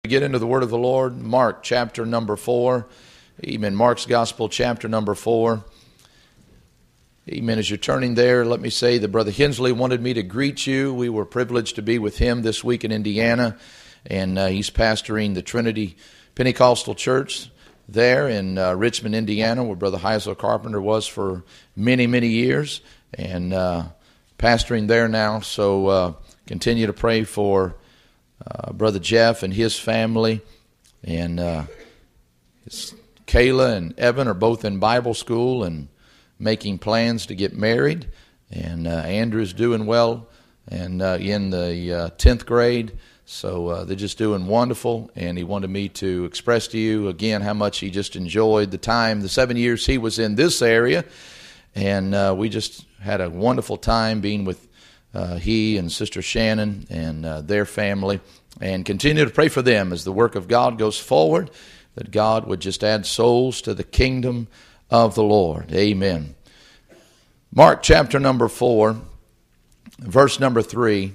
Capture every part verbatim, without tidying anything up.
Get into the Word of the Lord. Mark chapter number four. Amen. Mark's Gospel chapter number four. Amen. As you're turning there, let me say that Brother Hensley wanted me to greet you. We were privileged to be with him this week in Indiana, and uh, he's pastoring the Trinity Pentecostal Church there in uh, Richmond, Indiana, where Brother Heisel Carpenter was for many, many years, and uh, pastoring there now. So uh, continue to pray for uh, Brother Jeff and his family, and uh, his, Kayla and Evan are both in Bible school and making plans to get married, and uh, Andrew's doing well and uh, in the uh, tenth grade. So uh, they're just doing wonderful, and he wanted me to express to you again how much he just enjoyed the time, the seven years he was in this area, and uh, we just had a wonderful time being with uh, he and Sister Shannon and uh, their family, and continue to pray for them as the work of God goes forward, that God would just add souls to the kingdom of the Lord. Amen. Mark chapter number four, verse number three.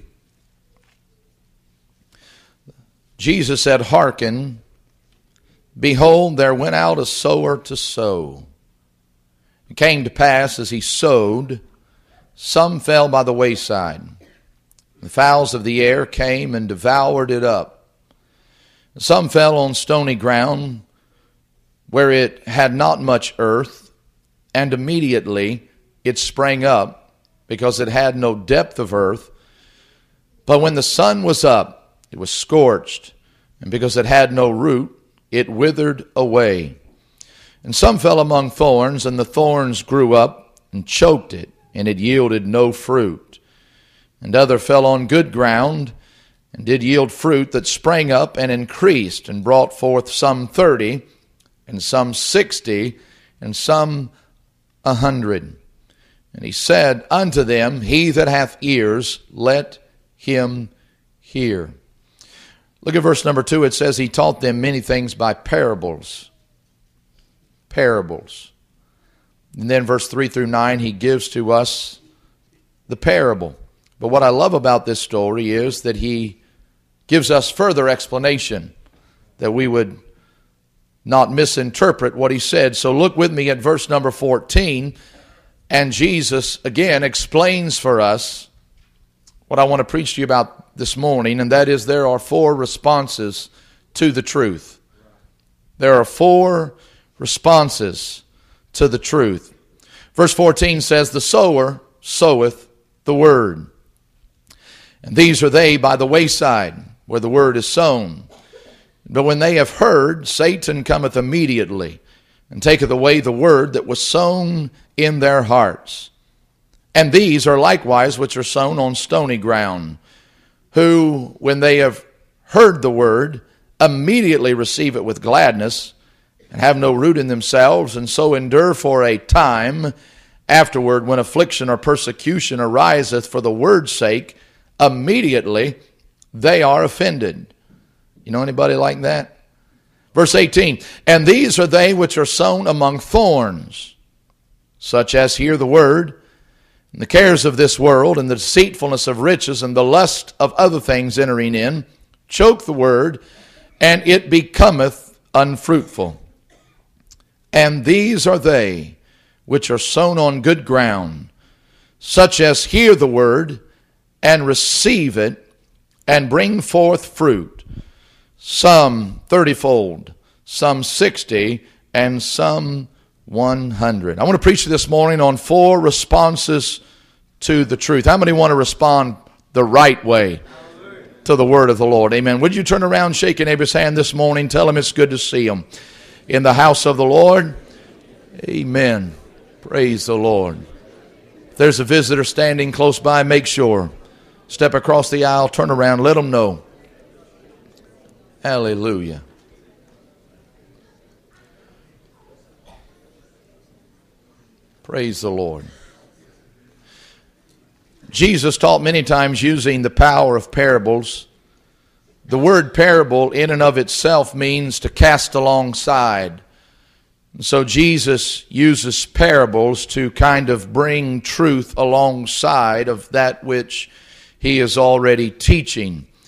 Jesus said, "Hearken, behold, there went out a sower to sow. It came to pass, as he sowed, some fell by the wayside. The fowls of the air came and devoured it up. Some fell on stony ground, where it had not much earth, and immediately it sprang up, because it had no depth of earth. But when the sun was up, it was scorched, and because it had no root, it withered away. And some fell among thorns, and the thorns grew up and choked it, and it yielded no fruit. And other fell on good ground, and did yield fruit that sprang up and increased, and brought forth some thirty, and some sixty, and some a hundred. And he said unto them, He that hath ears, let him hear." Look at verse number two. It says, "He taught them many things by parables." Parables. And then verse three through nine, he gives to us the parable. But what I love about this story is that he gives us further explanation, that we would not misinterpret what he said. So look with me at verse number fourteen, and Jesus again explains for us what I want to preach to you about this morning, and that is there are four responses to the truth. There are four responses to the truth. Verse fourteen says, "The sower soweth the word. And these are they by the wayside, where the word is sown. But when they have heard, Satan cometh immediately, and taketh away the word that was sown in their hearts. And these are likewise which are sown on stony ground, who, when they have heard the word, immediately receive it with gladness, and have no root in themselves, and so endure for a time. Afterward, when affliction or persecution ariseth for the word's sake, immediately they are offended." You know anybody like that? Verse eighteen, "And these are they which are sown among thorns, such as hear the word, and the cares of this world, and the deceitfulness of riches, and the lust of other things entering in, choke the word, and it becometh unfruitful. And these are they which are sown on good ground, such as hear the word, and receive it, and bring forth fruit, some thirtyfold, some sixty, and some one hundred." I want to preach this morning on four responses to the truth. How many want to respond the right way to the word of the Lord? Amen. Would you turn around, shake your neighbor's hand this morning, tell him it's good to see him in the house of the Lord? Amen. Praise the Lord. If there's a visitor standing close by, make sure. Step across the aisle, turn around, let them know. Hallelujah. Praise the Lord. Jesus taught many times using the power of parables. The word parable in and of itself means to cast alongside. So Jesus uses parables to kind of bring truth alongside of that which he is already teaching.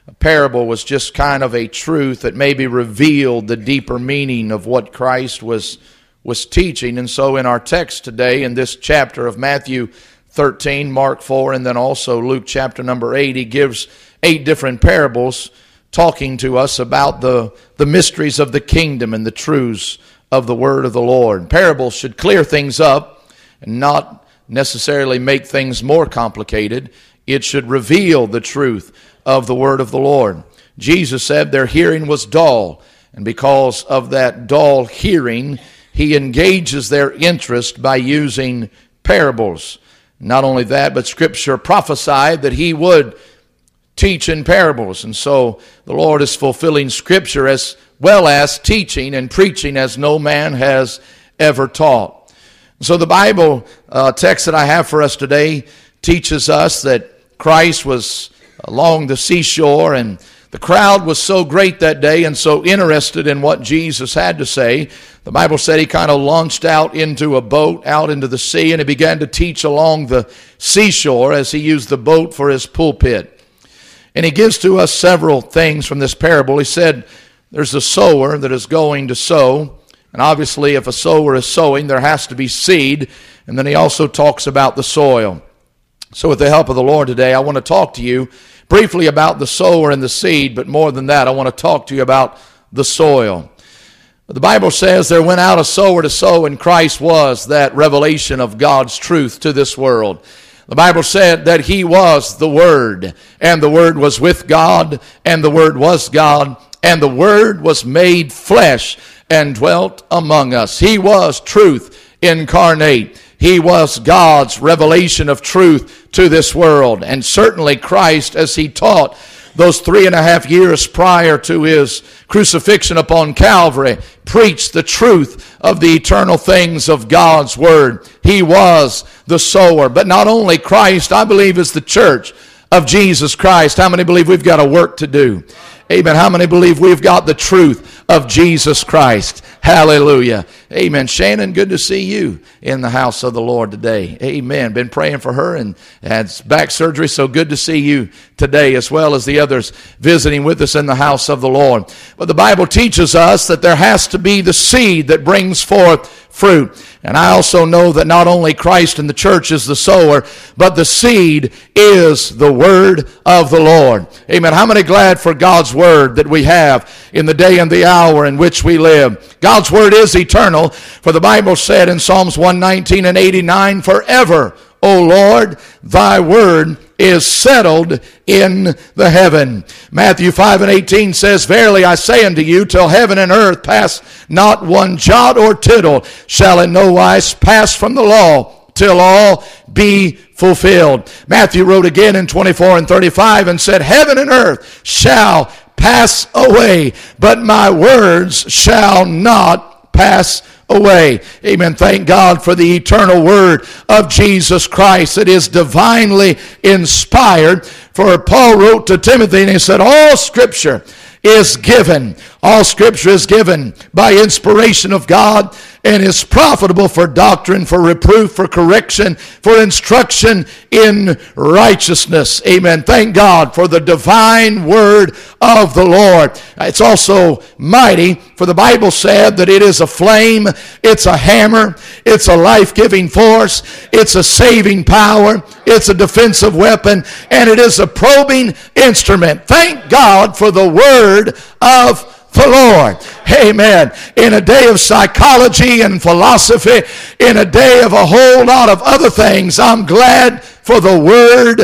A parable was just kind of a truth that maybe revealed the deeper meaning of what Christ was, was teaching. And so in our text today, in this chapter of Matthew thirteen, Mark four, and then also Luke chapter number eight, he gives eight different parables talking to us about the, the mysteries of the kingdom and the truths of the word of the Lord. Parables should clear things up and not necessarily make things more complicated. It should reveal the truth of the word of the Lord. Jesus said their hearing was dull, and because of that dull hearing, he engages their interest by using parables. Not only that, but Scripture prophesied that he would teach in parables. And so the Lord is fulfilling Scripture as well as teaching and preaching as no man has ever taught. So the Bible uh, text that I have for us today teaches us that Christ was along the seashore, and the crowd was so great that day and so interested in what Jesus had to say. The Bible said he kind of launched out into a boat, out into the sea, and he began to teach along the seashore as he used the boat for his pulpit. And he gives to us several things from this parable. He said there's a sower that is going to sow, and obviously if a sower is sowing, there has to be seed. And then he also talks about the soil. So with the help of the Lord today, I want to talk to you briefly about the sower and the seed, but more than that, I want to talk to you about the soil. The Bible says there went out a sower to sow, and Christ was that revelation of God's truth to this world. The Bible said that he was the Word, and the Word was with God, and the Word was God, and the Word was made flesh and dwelt among us. He was truth incarnate. He was God's revelation of truth to this world. And certainly Christ, as he taught those three and a half years prior to his crucifixion upon Calvary, preached the truth of the eternal things of God's Word. He was the sower. But not only Christ, I believe, is the church of Jesus Christ. How many believe we've got a work to do? Amen. How many believe we've got the truth of Jesus Christ? Hallelujah. Amen. Shannon, good to see you in the house of the Lord today. Amen. Been praying for her and had back surgery, so good to see you today, as well as the others visiting with us in the house of the Lord. But the Bible teaches us that there has to be the seed that brings forth fruit. And I also know that not only Christ and the church is the sower, but the seed is the word of the Lord. Amen. How many glad for God's word that we have in the day and the hour in which we live? God's word is eternal, for the Bible said in Psalms one nineteen and eighty-nine, forever, O Lord, thy word is settled in the heaven. Matthew five and eighteen says, verily I say unto you, till heaven and earth pass not one jot or tittle, shall in no wise pass from the law, till all be fulfilled. Matthew wrote again in twenty-four and thirty-five and said, heaven and earth shall pass away, but my words shall not pass away. Amen. Thank God for the eternal word of Jesus Christ. It is divinely inspired. For Paul wrote to Timothy and he said, all scripture is given. All scripture is given by inspiration of God and is profitable for doctrine, for reproof, for correction, for instruction in righteousness. Amen. Thank God for the divine word of the Lord. It's also mighty, for the Bible said that it is a flame, it's a hammer, it's a life-giving force, it's a saving power, it's a defensive weapon, and it is a probing instrument. Thank God for the word of the Lord. Amen. In a day of psychology and philosophy, in a day of a whole lot of other things, I'm glad for the word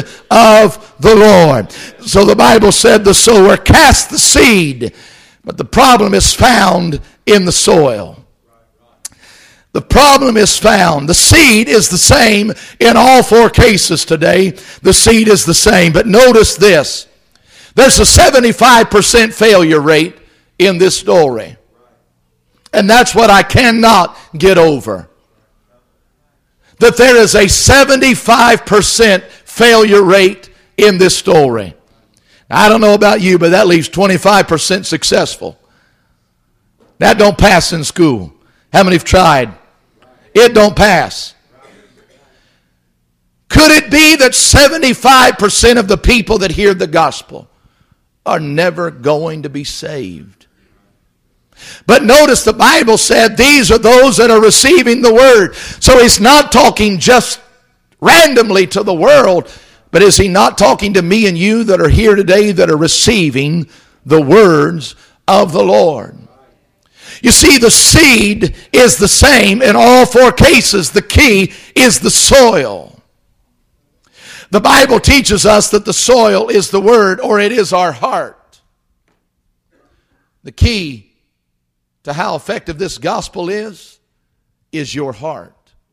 of the Lord. So the Bible said the sower cast the seed, but the problem is found in the soil. The problem is found. The seed is the same in all four cases today. The seed is the same. But notice this. There's a seventy-five percent failure rate in this story. And that's what I cannot get over. That there is a seventy-five percent failure rate in this story. Now, I don't know about you, but that leaves twenty-five percent successful. That don't pass in school. How many have tried? It don't pass. Could it be that seventy-five percent of the people that hear the gospel are never going to be saved. But notice the Bible said these are those that are receiving the word. So he's not talking just randomly to the world, but is he not talking to me and you that are here today that are receiving the words of the Lord? You see, the seed is the same in all four cases. The key is the soil. The Bible teaches us that the soil is the word, or it is our heart. The key to how effective this gospel is, is your heart.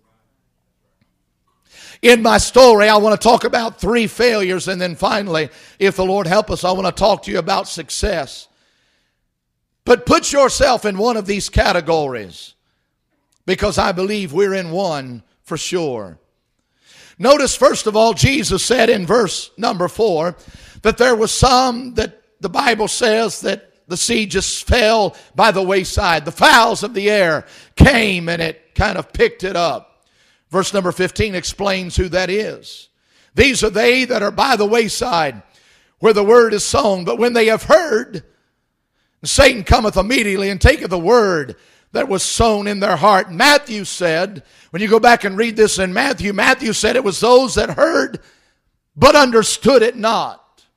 In my story, I want to talk about three failures, and then finally, if the Lord help us, I want to talk to you about success. But put yourself in one of these categories, because I believe we're in one for sure. Notice, first of all, Jesus said in verse number four that there was some that the Bible says that the seed just fell by the wayside. The fowls of the air came and it kind of picked it up. Verse number fifteen explains who that is. These are they that are by the wayside where the word is sown. But when they have heard, Satan cometh immediately and taketh the word that was sown in their heart. Matthew said, when you go back and read this in Matthew, Matthew said it was those that heard but understood it not.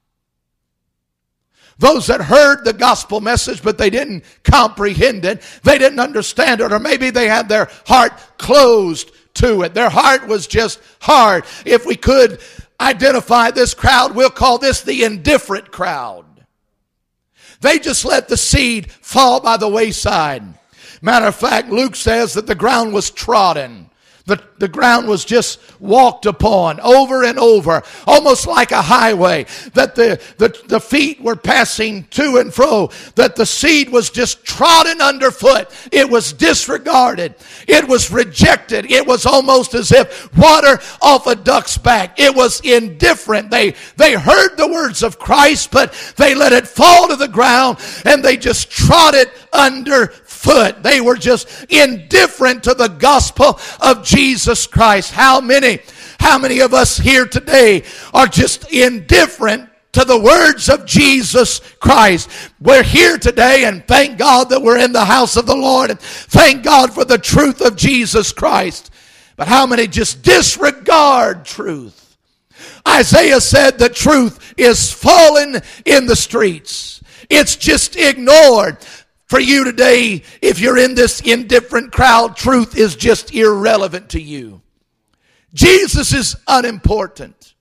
Those that heard the gospel message, but they didn't comprehend it. They didn't understand it, or maybe they had their heart closed to it. Their heart was just hard. If we could identify this crowd, we'll call this the indifferent crowd. They just let the seed fall by the wayside. Matter of fact, Luke says that the ground was trodden. The, the ground was just walked upon over and over, almost like a highway, that the, the, the feet were passing to and fro, that the seed was just trodden underfoot. It was disregarded. It was rejected. It was almost as if water off a duck's back. It was indifferent. They, they heard the words of Christ, but they let it fall to the ground and they just trod it underfoot. Foot. They were just indifferent to the gospel of Jesus Christ. How many, how many of us here today are just indifferent to the words of Jesus Christ? We're here today, and thank God that we're in the house of the Lord, and thank God for the truth of Jesus Christ. But how many just disregard truth? Isaiah said the truth is fallen in the streets. It's just ignored. For you today, if you're in this indifferent crowd, truth is just irrelevant to you. Jesus is unimportant.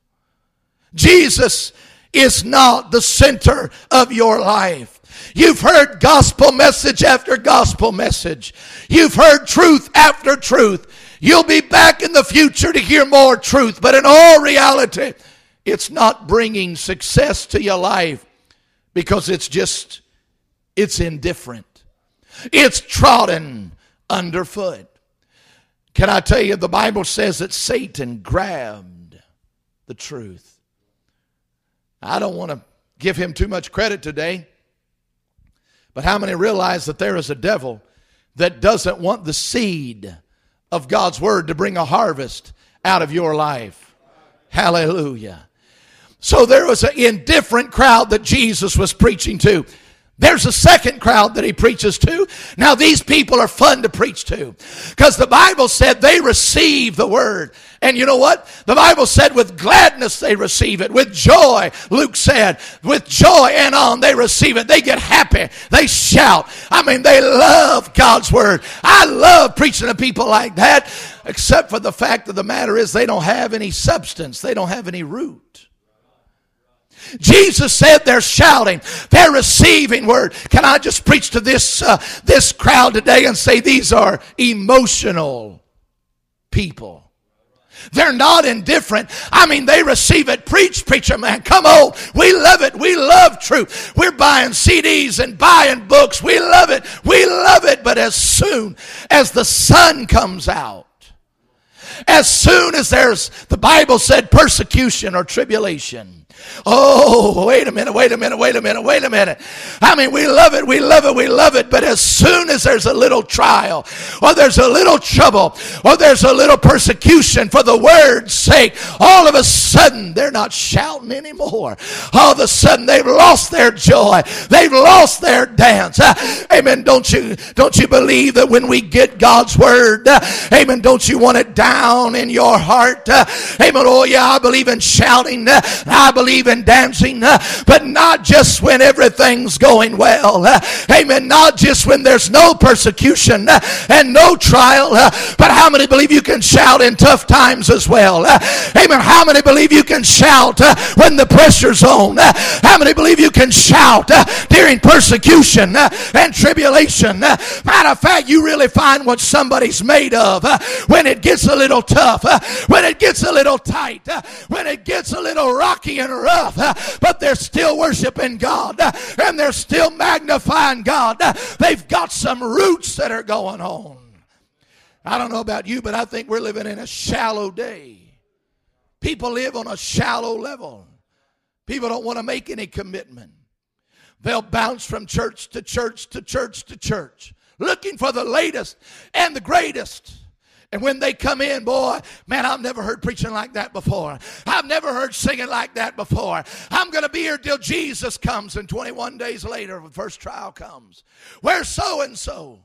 Jesus is not the center of your life. You've heard gospel message after gospel message. You've heard truth after truth. You'll be back in the future to hear more truth. But in all reality, it's not bringing success to your life because it's just It's indifferent. It's trodden underfoot. Can I tell you, the Bible says that Satan grabbed the truth. I don't want to give him too much credit today, but how many realize that there is a devil that doesn't want the seed of God's word to bring a harvest out of your life? Hallelujah. So there was an indifferent crowd that Jesus was preaching to. There's a second crowd that he preaches to. Now these people are fun to preach to, because the Bible said they receive the word. And you know what? The Bible said with gladness they receive it. With joy, Luke said, with joy and on they receive it. They get happy. They shout. I mean, they love God's word. I love preaching to people like that, except for the fact of the matter is they don't have any substance. They don't have any root. Jesus said they're shouting, they're receiving word. Can I just preach to this uh, this crowd today and say these are emotional people. They're not indifferent. I mean, they receive it. Preach, preacher man, come on. We love it. We love truth. We're buying C Ds and buying books. We love it. We love it. But as soon as the sun comes out, as soon as there's, the Bible said, persecution or tribulation, Oh, wait a minute, wait a minute, wait a minute, wait a minute. I mean, we love it, we love it, we love it, but as soon as there's a little trial, or there's a little trouble, or there's a little persecution for the word's sake, all of a sudden they're not shouting anymore. All of a sudden they've lost their joy. They've lost their dance. Uh, amen. Don't you, don't you believe that when we get God's word, uh, amen, don't you want it down in your heart? Uh, amen. Oh yeah, I believe in shouting. Uh, I believe in dancing, uh, but not just when everything's going well. Uh, amen. Not just when there's no persecution uh, and no trial, uh, but how many believe you can shout in tough times as well? Uh, amen. How many believe you can shout uh, when the pressure's on? Uh, how many believe you can shout uh, during persecution uh, and tribulation? Uh, matter of fact, you really find what somebody's made of uh, when it gets a little tough, uh, when it gets a little tight, uh, when it gets a little rocky and rough, uh, but they're still worshiping God, uh, and they're still magnifying God. Uh, they've got some roots that are going on. I don't know about you, but I think we're living in a shallow day. People live on a shallow level. People don't want to make any commitment. They'll bounce from church to church to church to church, looking for the latest and the greatest. And when they come in, boy, man, I've never heard preaching like that before. I've never heard singing like that before. I'm going to be here till Jesus comes. And twenty-one days later, the first trial comes. Where's so-and-so?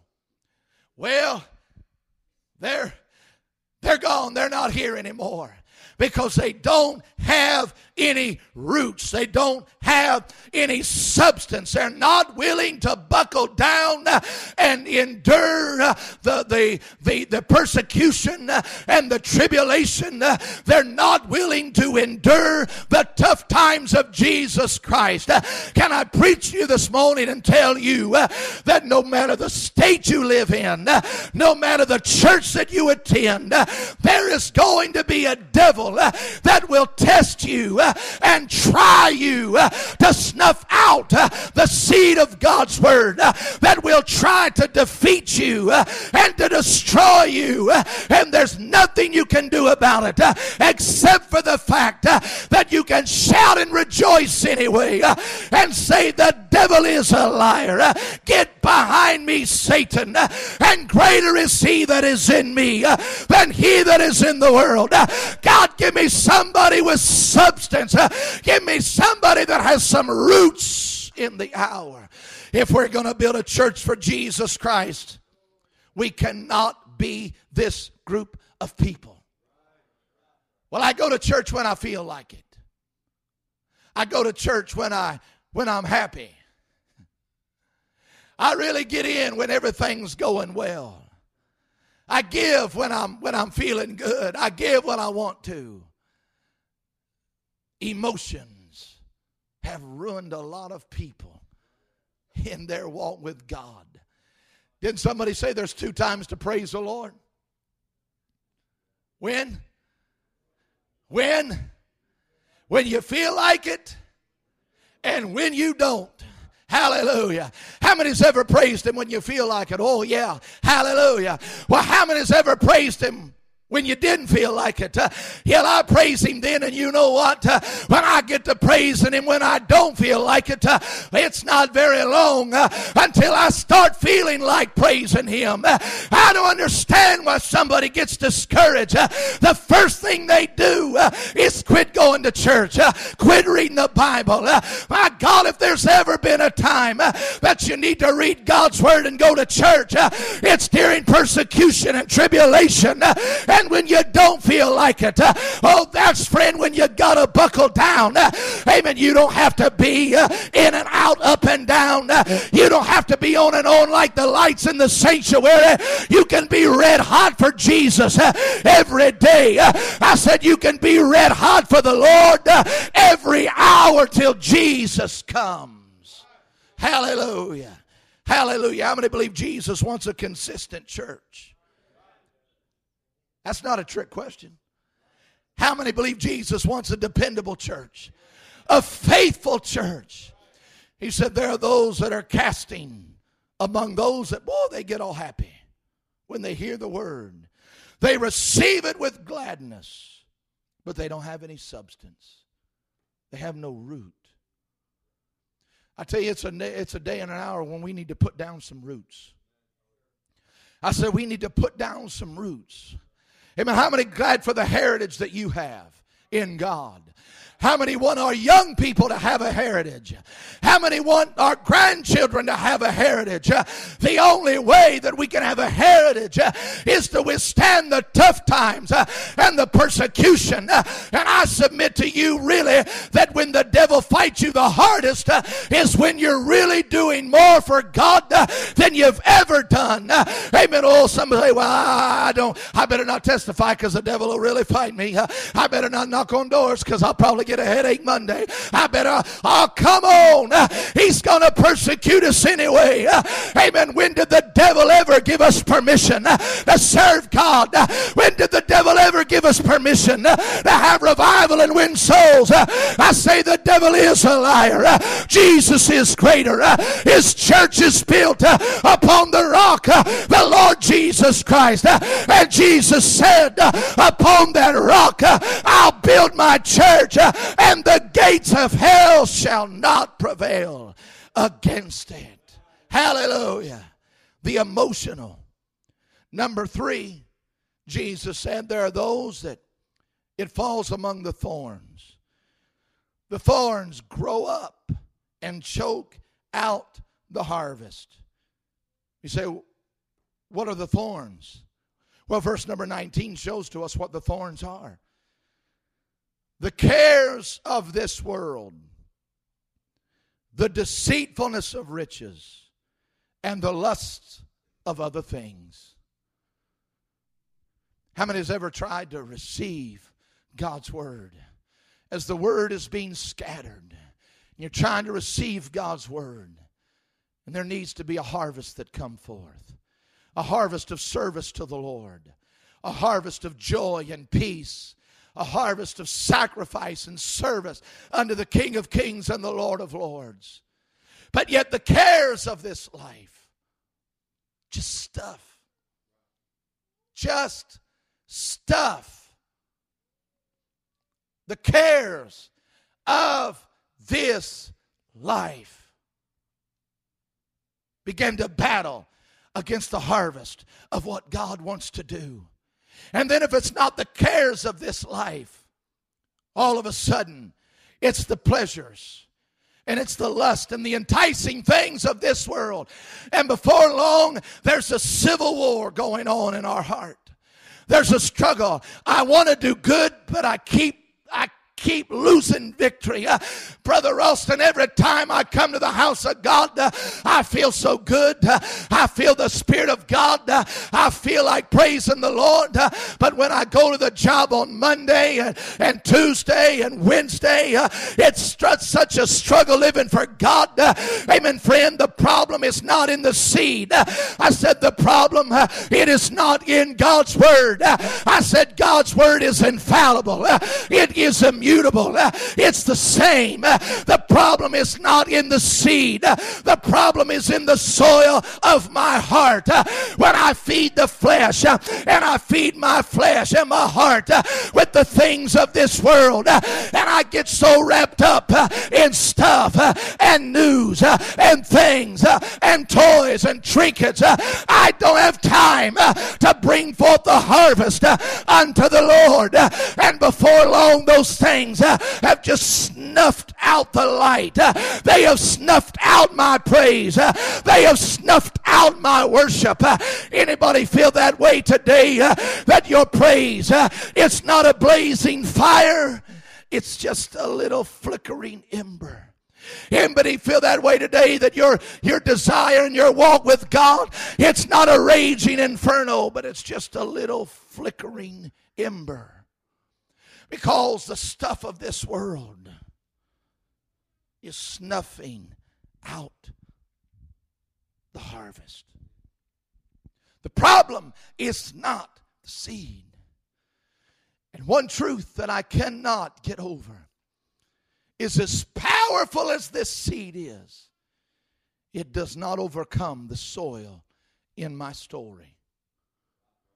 Well, they're, they're gone. They're not here anymore. Because they don't have any roots. They don't have any substance. They're not willing to buckle down and endure the, the, the, the persecution and the tribulation. They're not willing to endure the tough times of Jesus Christ. Can I preach to you this morning and tell you that no matter the state you live in, no matter the church that you attend, there is going to be a devil that will test you and try you to snuff out the seed of God's word, that will try to defeat you and to destroy you, and there's nothing you can do about it except for the fact that you can shout and rejoice anyway and say, the devil is a liar. Get behind me, Satan, and greater is he that is in me than he that is in the world. God, give me somebody with substance. Give me somebody that has some roots in the hour. If we're going to build a church for Jesus Christ, we cannot be this group of people. Well, I go to church when I feel like it. I go to church when I when I'm happy. I really get in when everything's going well. I give when I'm when I'm feeling good. I give when I want to. Emotions have ruined a lot of people in their walk with God. Didn't somebody say there's two times to praise the Lord? When? When? When you feel like it and when you don't. Hallelujah. How many's ever praised him when you feel like it? Oh yeah. Hallelujah. Well, how many's ever praised him when you didn't feel like it? Uh, yeah, I praise him then, and you know what? Uh, when I get to praising him when I don't feel like it, uh, it's not very long uh, until I start feeling like praising him. Uh, I don't understand why somebody gets discouraged. Uh, the first thing they do uh, is quit going to church, uh, quit reading the Bible. Uh, my God, if there's ever been a time uh, that you need to read God's word and go to church, uh, it's during persecution and tribulation. Uh, And when you don't feel like it, uh, oh, that's, friend, when you gotta buckle down. Uh, amen. You don't have to be uh, in and out, up and down. Uh, you don't have to be on and on like the lights in the sanctuary. You can be red hot for Jesus uh, every day. Uh, I said you can be red hot for the Lord uh, every hour till Jesus comes. Hallelujah. Hallelujah. How many believe Jesus wants a consistent church? That's not a trick question. How many believe Jesus wants a dependable church? A faithful church. He said there are those that are casting among those that, boy, they get all happy when they hear the word. They receive it with gladness, but they don't have any substance. They have no root. I tell you, it's a, it's a day and an hour when we need to put down some roots. I said we need to put down some roots. Amen. How many glad for the heritage that you have in God? How many want our young people to have a heritage? How many want our grandchildren to have a heritage? Uh, the only way that we can have a heritage uh, is to withstand the tough times uh, and the persecution. Uh, and I submit to you really that when the devil fights you the hardest uh, is when you're really doing more for God uh, than you've ever done. Uh, amen. Oh, somebody say, well, I don't, I better not testify because the devil will really fight me. Uh, I better not knock on doors because I'll probably get a headache Monday. I better, oh, come on. Uh, he's going to persecute us anyway. Uh, amen. When did the devil ever give us permission uh, to serve God? Uh, when did the devil ever give us permission uh, to have revival and win souls? Uh, I say the devil is a liar. Uh, Jesus is greater. Uh, his church is built uh, upon the rock, uh, the Lord Jesus Christ. Uh, and Jesus said, uh, upon that rock, uh, I'll build my church. Uh, and the gates of hell shall not prevail against it. Hallelujah. The emotional. Number three, Jesus said there are those that it falls among the thorns. The thorns grow up and choke out the harvest. You say, what are the thorns? Well, verse number nineteen shows to us what the thorns are. The cares of this world, the deceitfulness of riches, and the lusts of other things. How many has ever tried to receive God's word? As the word is being scattered, and you're trying to receive God's word, and there needs to be a harvest that come forth. A harvest of service to the Lord. A harvest of joy and peace. A harvest of sacrifice and service unto the King of Kings and the Lord of Lords. But yet the cares of this life, just stuff. Just stuff. The cares of this life began to battle against the harvest of what God wants to do. And then if it's not the cares of this life, all of a sudden, it's the pleasures and it's the lust and the enticing things of this world. And before long, there's a civil war going on in our heart. There's a struggle. I want to do good, but I keep, I keep losing victory. Uh, Brother Ralston, every time I come to the house of God, uh, I feel so good. Uh, I feel the Spirit of God. Uh, I feel like praising the Lord. Uh, but when I go to the job on Monday and, and Tuesday and Wednesday, uh, it's such a struggle living for God. Uh, amen, friend. The problem is not in the seed. Uh, I said the problem, uh, it is not in God's word. Uh, I said God's word is infallible. Uh, it is immutable. It's the same. The problem is not in the seed. The problem is in the soil of my heart. When I feed the flesh and I feed my flesh and my heart with the things of this world, and I get so wrapped up in stuff and news and things and toys and trinkets, I don't have time to bring forth the harvest unto the Lord. And before long, those things Uh, have just snuffed out the light. Uh, they have snuffed out my praise. Uh, they have snuffed out my worship. Uh, anybody feel that way today? Uh, that your praise, uh, it's not a blazing fire. It's just a little flickering ember. Anybody feel that way today, that your, your desire and your walk with God, it's not a raging inferno, but it's just a little flickering ember? Because the stuff of this world is snuffing out the harvest. The problem is not the seed. And one truth that I cannot get over is, as powerful as this seed is, it does not overcome the soil in my story.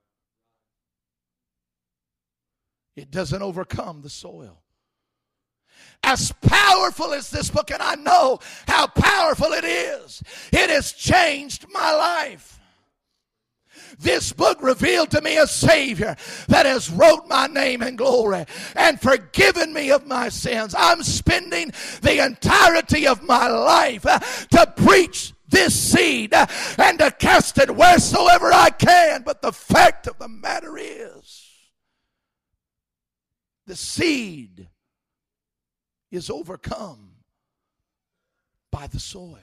It doesn't overcome the soil. As powerful as this book, and I know how powerful it is, it has changed my life. This book revealed to me a Savior that has wrote my name in glory and forgiven me of my sins. I'm spending the entirety of my life to preach this seed and to cast it wheresoever I can. But the fact of the matter is, the seed is overcome by the soil.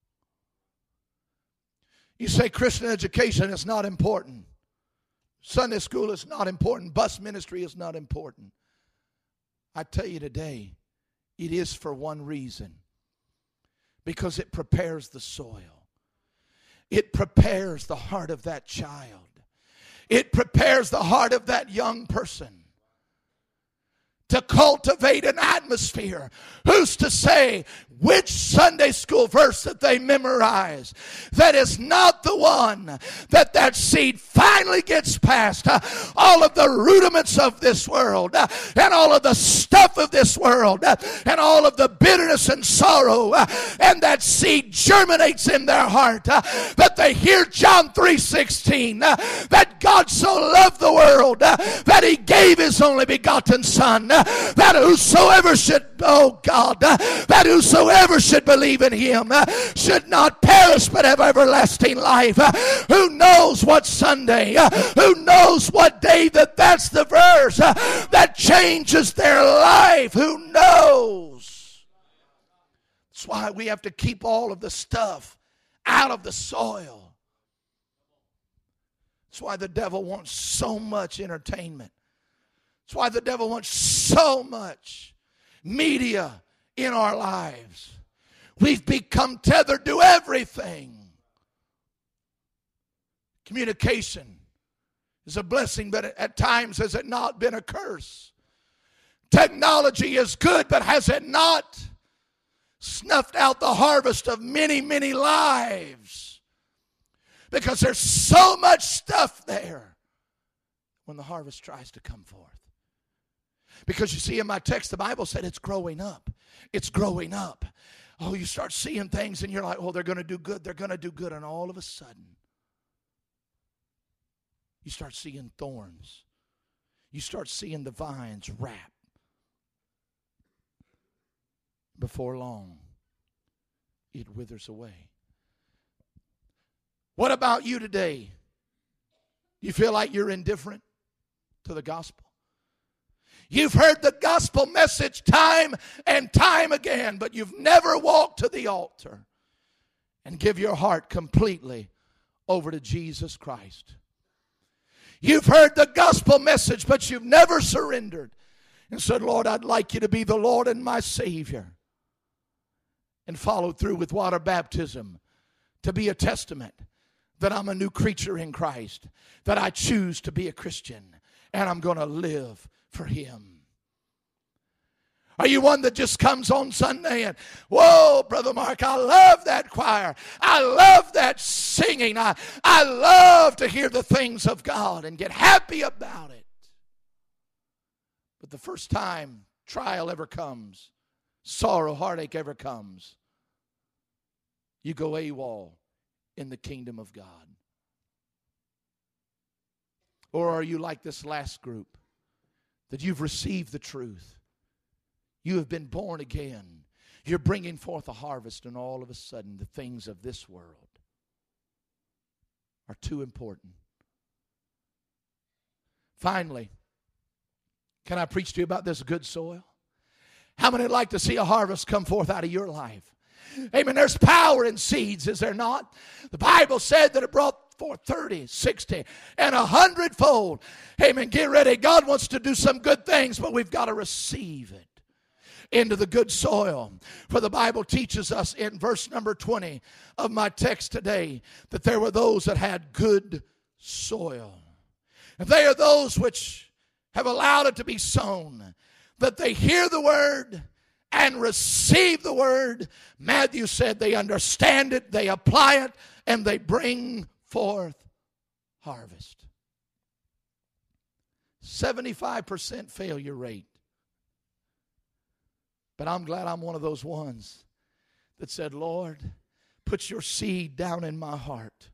You say Christian education is not important. Sunday school is not important. Bus ministry is not important. I tell you today, it is for one reason. Because it prepares the soil. It prepares the heart of that child. It prepares the heart of that young person to cultivate an atmosphere. Who's to say which Sunday school verse that they memorize that is not the one that that seed finally gets past uh, all of the rudiments of this world uh, and all of the stuff of this world uh, and all of the bitterness and sorrow uh, and that seed germinates in their heart uh, that they hear John three sixteen uh, that God so loved the world uh, that he gave his only begotten Son uh, that whosoever should, oh God, uh, that whosoever should believe in him uh, should not perish but have everlasting life. Uh, who knows what Sunday, uh, who knows what day that that's the verse uh, that changes their life? Who knows? That's why we have to keep all of the stuff out of the soil. That's why the devil wants so much entertainment. That's why the devil wants so much media in our lives. We've become tethered to everything. Communication is a blessing, but at times has it not been a curse? Technology is good, but has it not snuffed out the harvest of many, many lives? Because there's so much stuff there when the harvest tries to come forth. Because you see, in my text, the Bible said it's growing up. It's growing up. Oh, you start seeing things and you're like, oh, they're going to do good. They're going to do good. And all of a sudden, you start seeing thorns. You start seeing the vines wrap. Before long, it withers away. What about you today? You feel like you're indifferent to the gospel? You've heard the gospel message time and time again, but you've never walked to the altar and give your heart completely over to Jesus Christ. You've heard the gospel message, but you've never surrendered and said, Lord, I'd like you to be the Lord and my Savior. And followed through with water baptism to be a testament that I'm a new creature in Christ, that I choose to be a Christian, and I'm going to live for him. Are you one that just comes on Sunday and, whoa, Brother Mark, I love that choir. I love that singing. I, I love to hear the things of God and get happy about it. But the first time trial ever comes, sorrow, heartache ever comes, you go AWOL in the kingdom of God. Or are you like this last group? That you've received the truth. You have been born again. You're bringing forth a harvest, and all of a sudden the things of this world are too important. Finally, can I preach to you about this good soil? How many would like to see a harvest come forth out of your life? Amen. There's power in seeds, is there not? The Bible said that it brought for thirty, sixty, and a hundredfold. Amen. Get ready. God wants to do some good things, but we've got to receive it into the good soil. For the Bible teaches us in verse number twenty of my text today that there were those that had good soil. And they are those which have allowed it to be sown, that they hear the word and receive the word. Matthew said they understand it, they apply it, and they bring forth harvest. seventy-five percent failure rate. But I'm glad I'm one of those ones that said, Lord, put your seed down in my heart.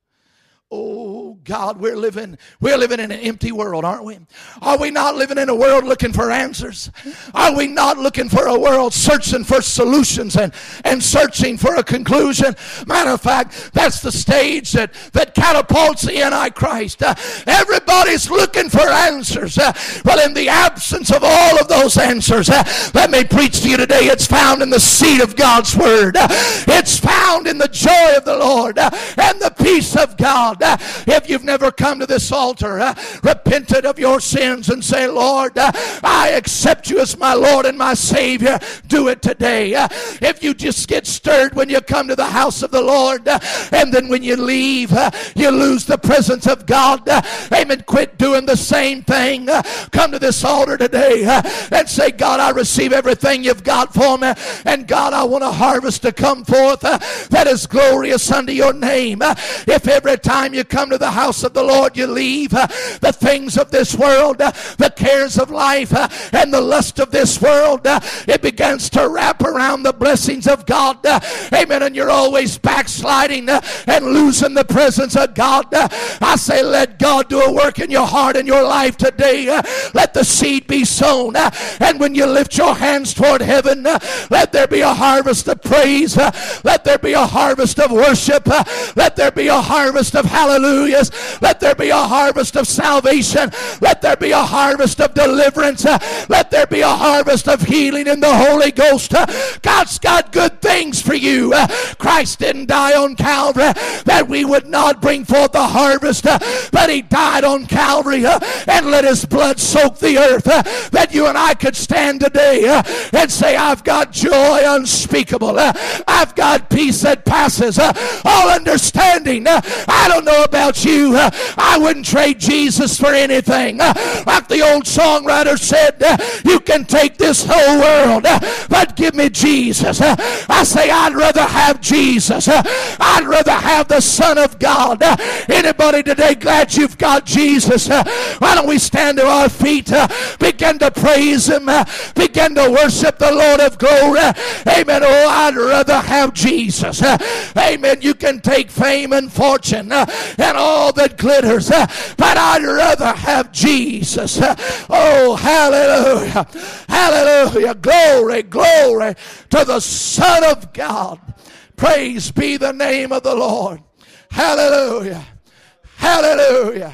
Oh, God, we're living, we're living in an empty world, aren't we? Are we not living in a world looking for answers? Are we not looking for a world searching for solutions and, and searching for a conclusion? Matter of fact, that's the stage that, that catapults the Antichrist. Uh, everybody's looking for answers. Uh, well, in the absence of all of those answers, uh, let me preach to you today. It's found in the seed of God's Word. Uh, it's found in the joy of the Lord uh, and the peace of God. Uh, if you've never come to this altar, uh, repented of your sins and say, Lord, uh, I accept you as my Lord and my Savior, do it today. Uh, if you just get stirred when you come to the house of the Lord, uh, and then when you leave, uh, you lose the presence of God, uh, amen, quit doing the same thing. Uh, come to this altar today uh, and say, God, I receive everything you've got for me, and God, I want a harvest to come forth uh, that is glorious unto your name. Uh, if every time you come to the house of the Lord, you leave uh, the things of this world, uh, the cares of life, uh, and the lust of this world, uh, it begins to wrap around the blessings of God. Uh, amen. And you're always backsliding uh, and losing the presence of God. Uh, I say, let God do a work in your heart and your life today. Uh, let the seed be sown. Uh, and when you lift your hands toward heaven, uh, let there be a harvest of praise. Uh, let there be a harvest of worship. Uh, let there be a harvest of hallelujahs. Let there be a harvest of salvation. Let there be a harvest of deliverance. Uh, let there be a harvest of healing in the Holy Ghost. Uh, God's got good things for you. Uh, Christ didn't die on Calvary that we would not bring forth the harvest, uh, but he died on Calvary uh, and let his blood soak the earth, uh, that you and I could stand today uh, and say, I've got joy unspeakable. Uh, I've got peace that passes uh, all understanding. Uh, I don't know about you. Uh, I wouldn't trade Jesus for anything. Uh, like the old songwriter said, uh, you can take this whole world, uh, but give me Jesus. Uh, I say I'd rather have Jesus. Uh, I'd rather have the Son of God. Uh, anybody today glad you've got Jesus? Uh, why don't we stand to our feet, uh, begin to praise him, uh, begin to worship the Lord of glory. Amen. Oh, I'd rather have Jesus. Uh, amen. You can take fame and fortune uh, and all that glitters, uh, but I'd rather have Jesus. Uh, oh, hallelujah. Hallelujah. Glory, glory to the Son of God. Praise be the name of the Lord. Hallelujah. Hallelujah.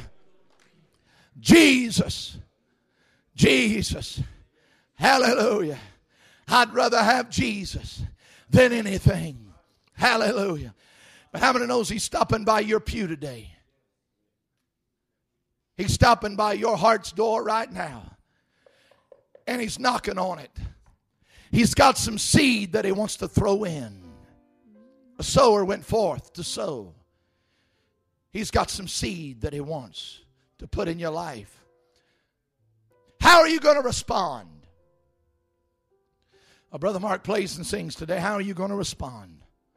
Jesus. Jesus. Hallelujah. I'd rather have Jesus than anything. Hallelujah. But how many knows he's stopping by your pew today? He's stopping by your heart's door right now. And he's knocking on it. He's got some seed that he wants to throw in. A sower went forth to sow. He's got some seed that he wants to put in your life. How are you going to respond? Oh, Brother Mark plays and sings today. How are you going to respond?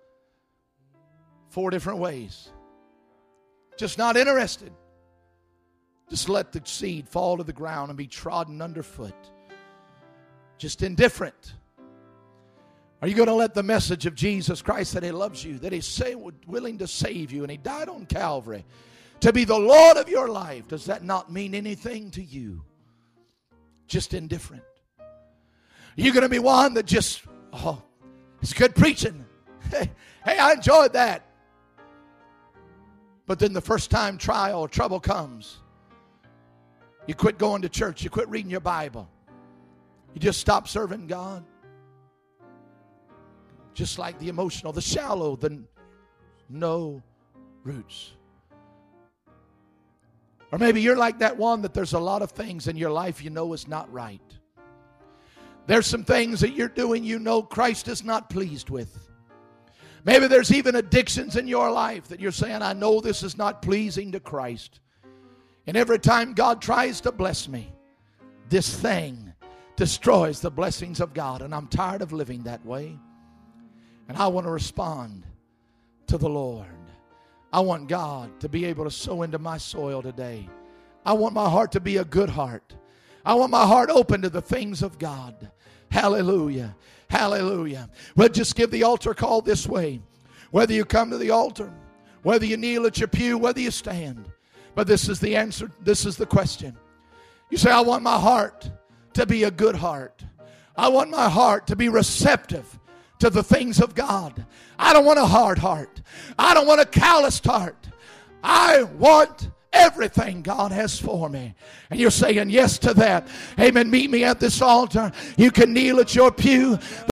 Four different ways. Just not interested. Just let the seed fall to the ground and be trodden underfoot. Just indifferent. Are you going to let the message of Jesus Christ that he loves you, that he's say, willing to save you, and he died on Calvary to be the Lord of your life, does that not mean anything to you? Just indifferent. Are you going to be one that just, oh, it's good preaching. Hey, hey, I enjoyed that. But then the first time trial or trouble comes, you quit going to church. You quit reading your Bible. You just stop serving God. Just like the emotional, the shallow, the no roots. Or maybe you're like that one that there's a lot of things in your life you know is not right. There's some things that you're doing you know Christ is not pleased with. Maybe there's even addictions in your life that you're saying, I know this is not pleasing to Christ. And every time God tries to bless me, this thing destroys the blessings of God. And I'm tired of living that way. And I want to respond to the Lord. I want God to be able to sow into my soil today. I want my heart to be a good heart. I want my heart open to the things of God. Hallelujah. Hallelujah. Well, just give the altar call this way. Whether you come to the altar, whether you kneel at your pew, whether you stand. But this is the answer. This is the question. You say, I want my heart to be a good heart. I want my heart to be receptive to the things of God. I don't want a hard heart. I don't want a calloused heart. I want everything God has for me. And you're saying yes to that. Amen. Meet me at this altar. You can kneel at your pew.